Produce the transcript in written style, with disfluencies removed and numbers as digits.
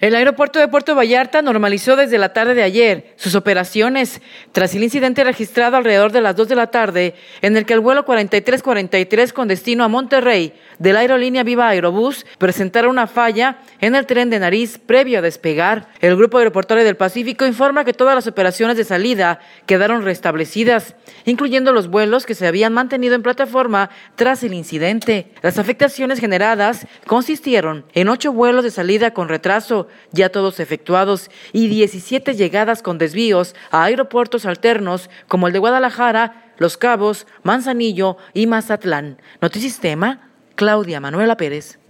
El aeropuerto de Puerto Vallarta normalizó desde la tarde de ayer sus operaciones tras el incidente registrado alrededor de las 2 de la tarde en el que el vuelo 4343 con destino a Monterrey de la aerolínea Viva Aerobús presentara una falla en el tren de nariz previo a despegar. El Grupo Aeroportuario del Pacífico informa que todas las operaciones de salida quedaron restablecidas, incluyendo los vuelos que se habían mantenido en plataforma tras el incidente. Las afectaciones generadas consistieron en 8 vuelos de salida con retraso, ya todos efectuados, y 17 llegadas con desvíos a aeropuertos alternos como el de Guadalajara, Los Cabos, Manzanillo y Mazatlán. Notisistema, Claudia Manuela Pérez.